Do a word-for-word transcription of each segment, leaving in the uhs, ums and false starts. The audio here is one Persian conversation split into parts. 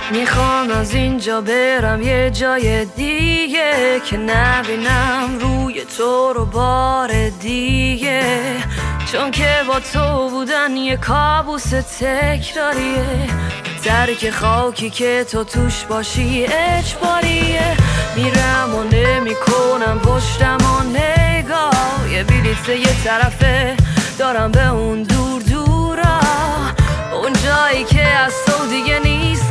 میخوام از اینجا برم یه جای دیگه که نبینم روی تو رو بار دیگه، چون که با تو بودن یه کابوس تکراریه. ترک خاکی که تو توش باشی اجباریه. میرم و نمی کنم پشتم و نگاه، یه بلیت یه طرفه دارم به اون دور دورا، اون جایی که از تو دیگه نیست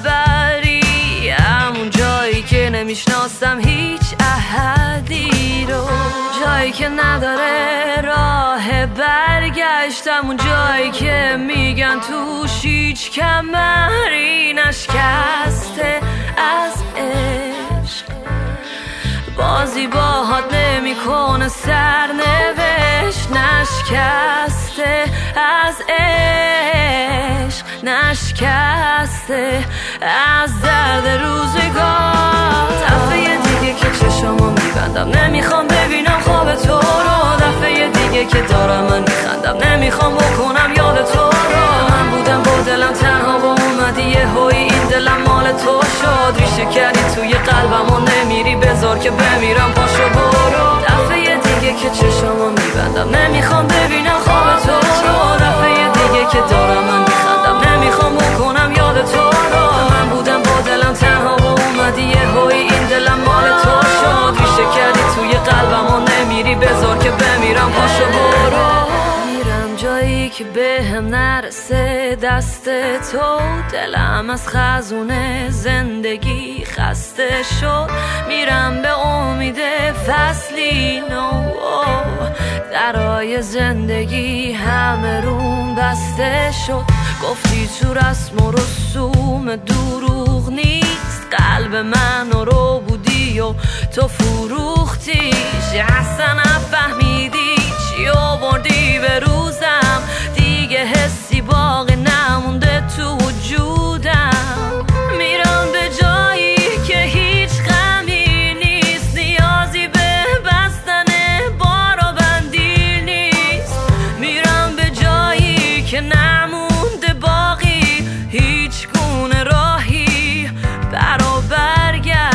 خبری، همون جایی که نمیشناسم هیچ احدی رو، جایی که نداره راه برگشت، همون جایی که میگن توش هیچ کمری نشکسته از عشق. بازی باهات نمی کنه سرنوشت، نشکسته از عشق، نشکسته از درد روزگار. دفعه دیگه که چشمو میبندم نمیخوام ببینم خواب تو رو، دفعه دیگه که دارم من میخندم نمیخوام بکنم یاد تو رو. من بودم با دلم تنها و اومدی یه هوی این دلم مال تو شد، ریشه کردی توی قلبم و نمیری بذار که بمیرم پاشو برو. دفعه دیگه که چشمو میبندم نمیخوام ببینم خواب تو رو، دفعه دیگه که دارم من میخندم نمیخوام بکنم یاد تو رو. من بودم با دلم تنها و اومدی یه هوی این دلم مال تو شد، ریشه کردی توی قلبم و نمیری بذار که بمیرم پاشو برو. میرم جایی که به هم نرسه دست تو، دلم از خزونه زندگی خسته شد، میرم به امید فصلی نو، درای زندگی همه روم بسته شد. گفتی تو رسم و رسوم دروغ نیست، قلب من رو بودی و تو فروختیش، اصلا نفهمیدی چی آوردی به روزم، دیگه حسی باقی نمونده تو وجودم. میرم به جایی که هیچ غمی نیست، نیازی به بستن بار و بندی نیست، میرم به جایی که نمونده باقی هیچ گونه راهی برا برگرد.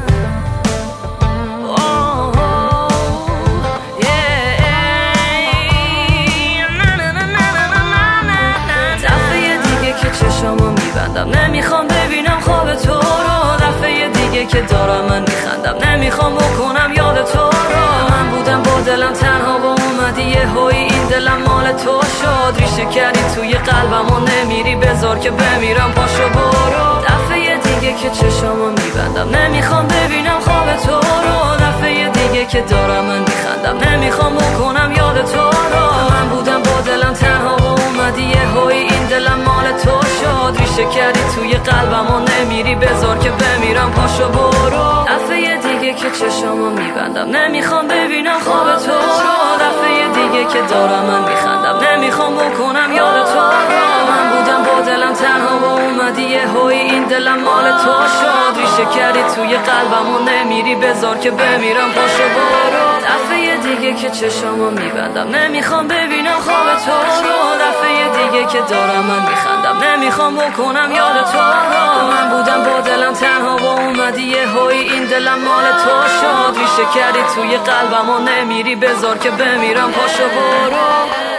چشمو میبندم نمیخوام ببینم خواب تو رو، دفعه دیگه که دارم من میخندم نمیخوام بکنم یاد تو رو. من بودم با دلم تنها و اومدی یه هوی این دلم مال تو شد، ریشه کردی توی قلبم و نمیری بذار که بمیرم پاشو برو. دفعه دیگه که چشمو میبندم نمیخوام ببینم خواب تو رو، دفعه دیگه که دارم من میخندم نمیخوام بکنم یاد تو رو. من بودم با دلم تنها و اومدی یه هوی این دلم مال تو شد، ریشه کردی توی قلبم و نمیری بذار که بمیرم پاشو برو. دفعه دیگه که چشمو میبندم نمیخوام ببینم خواب تو رو، دفعه دیگه که دارم من میخندم نمیخوام بکنم یاد تو رو. من بودم با دلم تنها و اومدی یه هوی این دلم مال تو شد، ریشه کردی توی قلبم و نمیری بذار که بمیرم پاشو برو. دفعه دیگه که چشمو میبندم نمیخوام ببینم خواب تو رو، دفعه دیگه که دارم من میخندم نمیخوام بکنم یاد تو رو. من بودم با دلم تنها و اومدی یه هوی این دلم مال تو شد، ریشه کردی توی قلبم و نمیری بذار که بمیرم پاشو برو.